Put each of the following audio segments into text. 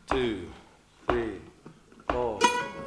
2, 3, 4.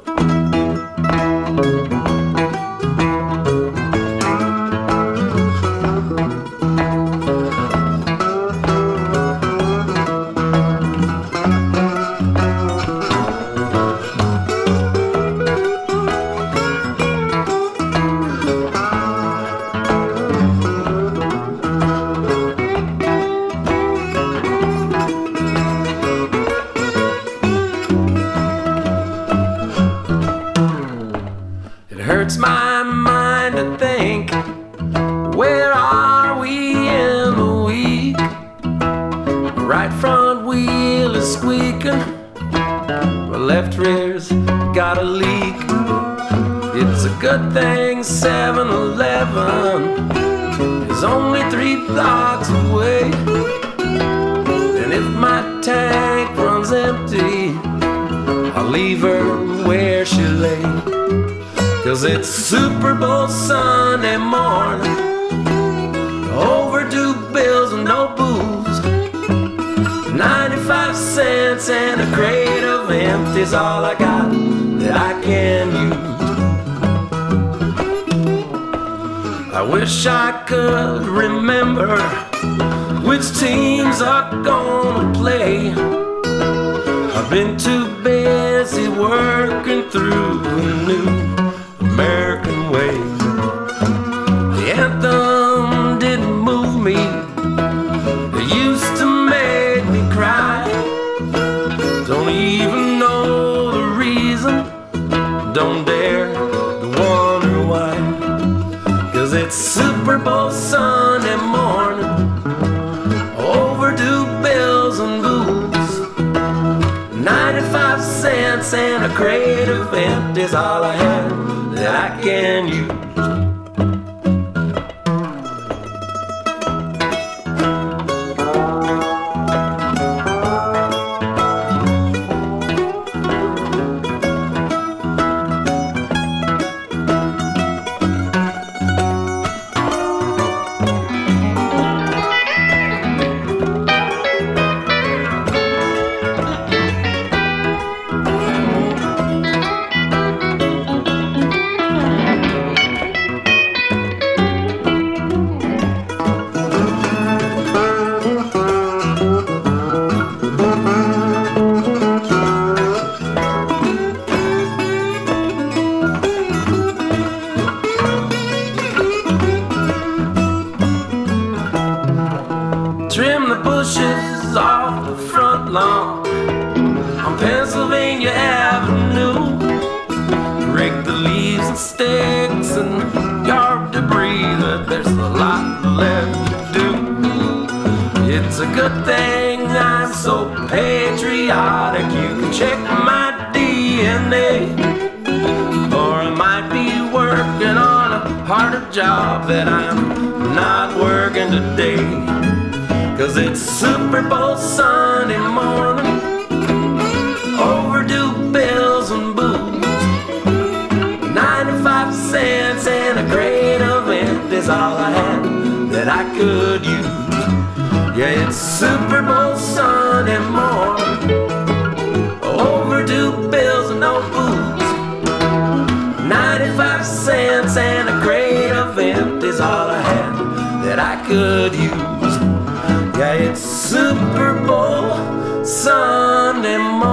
Hurts my mind to think, where are we in the week? Right front wheel is squeaking, my left rear's got a leak. It's a good thing 7-Eleven is only 3 blocks away, and if my tank runs empty, I'll leave her where she lay. 'Cause it's Super Bowl Sunday morning, overdue bills and no booze, 95 cents and a crate of empty's all I got that I can use. I wish I could remember which teams are gonna play. I've been too busy working through the new American way. The anthem didn't move me, it used to make me cry. Don't even know the reason, don't dare to wonder why. 'Cause it's Super Bowl Sunday morning, overdue bills and booze, 95 cents and a crate of empty's all I had that I can use. Trim the bushes off the front lawn on Pennsylvania Avenue. Rake the leaves and sticks and yard debris, but there's a lot left to do. It's a good thing I'm so patriotic. You can check my DNA, or I might be working on a harder job that I'm not working today. 'Cause it's Super Bowl Sunday morning, overdue bills and booze, 95 cents and a crate of empty's all I had that I could use. Yeah, it's Super Bowl Sunday morning, overdue bills and no booze, 95 cents and a crate of empty's all I had that I could use. Yeah, it's Super Bowl Sunday morning.